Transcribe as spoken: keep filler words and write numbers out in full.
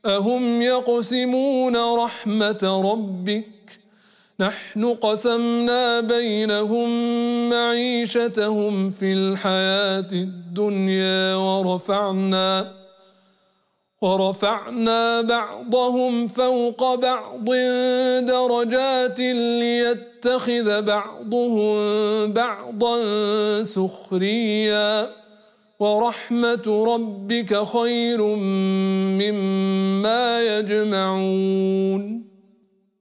أهم يقسمون رحمة ربك نحن قسمنا بينهم معيشتهم في الحياة الدنيا ورفعنا ورفعنا بعضهم فوق بعض درجات ليتخذ بعضهم بعضا سخريا ورحمة ربك خير مما يجمعون